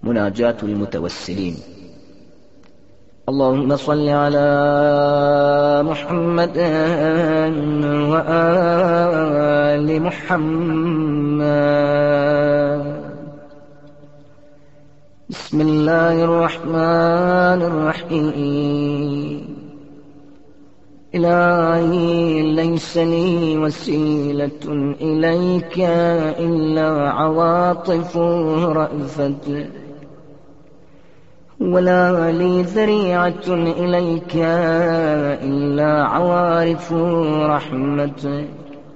مناجاة المتوسلين. اللهم صل على محمد وآل محمد. بسم الله الرحمن الرحيم. إلهي ليس لي وسيلة إليك إلا عواطف رأفة، ولا لي ذريعة إليك إلا عوارف رحمتك،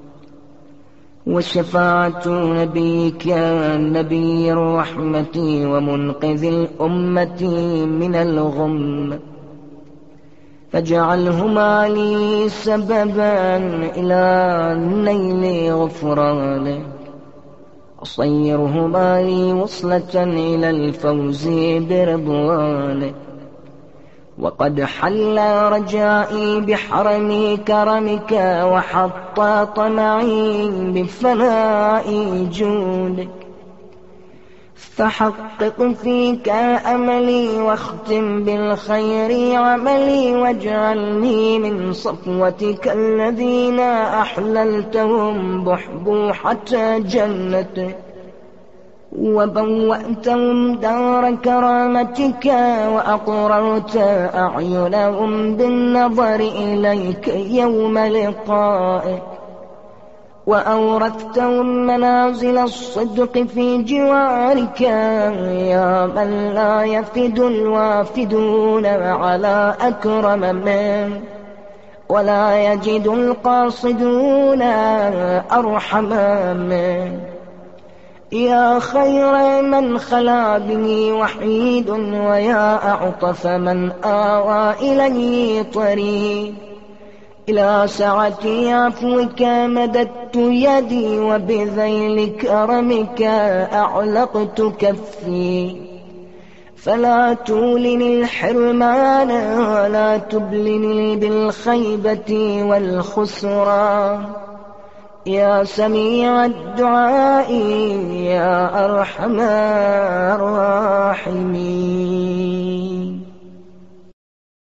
وشفاعة نبيك نبي الرحمة ومنقذ الأمة من الغم، فاجعلهما لي سببا إلى نيل غفرانك، وصيرهما لي وصلة إلى الفوز برضوانك. وقد حل رجائي بحرم كرمك، وحط طمعي بفناء جودك، فحقق فيك أملي واختم بالخير عملي، واجعلني من صفوتك الذين أحللتهم بحبوحة جنتك، وبوأتهم دار كرامتك، وأقررت أعينهم بالنظر إليك يوم لقائك، وأورثتهم منازل الصدق في جوارك، يا من لا يفد الوافدون على أكرم منك، ولا يجد القاصدون أرحم منك. يا خير من خلا بني وحيد، ويا أعطف من آوى إليه طريق، إلى سعة عفوك مددت يدي، وبذيل كرمك أعلقت كفي، فلا تولني الحرمان ولا تبلني بالخيبة والخسران، يا سميع الدعاء يا أرحم الراحمين.